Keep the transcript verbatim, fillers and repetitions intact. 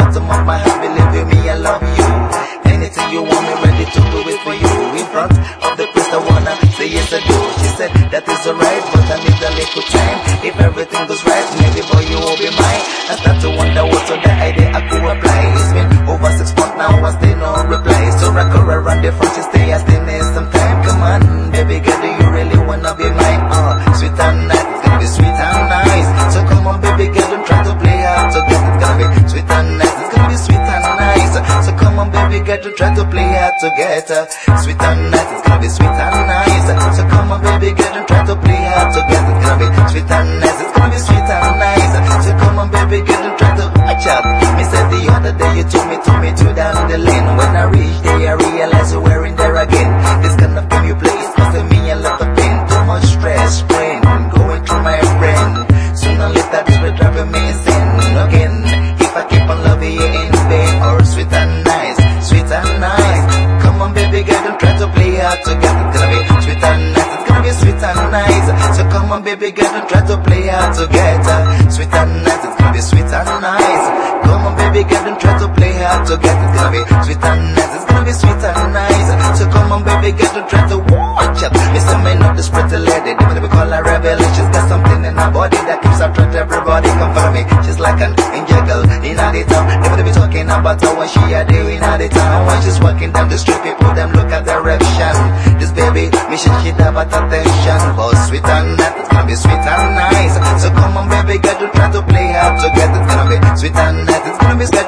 bottom of my heart, believe you me, I love you. Anything you want me, ready to do it for you. In front of the priest, I wanna say yes I do. She said that is alright, but I need a little time. If everything goes right, maybe boy you will be mine. I start to wonder what's on the idea I could apply. It's been over six months now, I still no reply. So I go around the front, she stay, I still need some time. Come on, baby girl, do you really wanna be mine? Uh, sweet and nice, it's gonna be sweet and nice. So come on, baby girl, don't try to play hard to get. It's gonna be sweet and nice, it's gonna be sweet and nice. So come on, baby girl, don't try to play hard to get. Uh, sweet and nice, it's gonna be sweet and nice. So come on, baby girl, don't try to play hard to get. It's gonna be sweet and nice, it's gonna be sweet and nice. So come on, baby girl, don't try to watch out. Me said the other day you took me, took me to down the lane. When I reached there, I realized you were in there again. This kind of game you play is costing me a lot of pain. Too much stress, pain, going through my brain. Sooner or later this will drive me insane again. If I keep on loving you in vain. Or sweet and nice, sweet and nice. Come on, baby girl, don't try to play hard to get. It's gonna be sweet and nice, it's gonna be sweet and nice. So come on, baby girl, don't try to play hard to get. Sweet and nice, it's gonna be sweet and nice. Come on, baby girl, don't try to play hard to get. It's gonna be sweet and nice, it's gonna be sweet and nice. So come on, baby girl, don't try to watch out. Miss a man of this pretty lady, the way we call her rebel. She's got something in her body that keeps her attract everybody. Come follow me, she's like an angel girl in the town. They would be talking about her when she a day in the town. When she's walking down the street, people them look at direction. This baby, me she should have attention. Oh, sweet and nice, it's gonna be sweet and nice. So come on, baby girl, don't try to play hard to get. It's gonna be sweet and nice.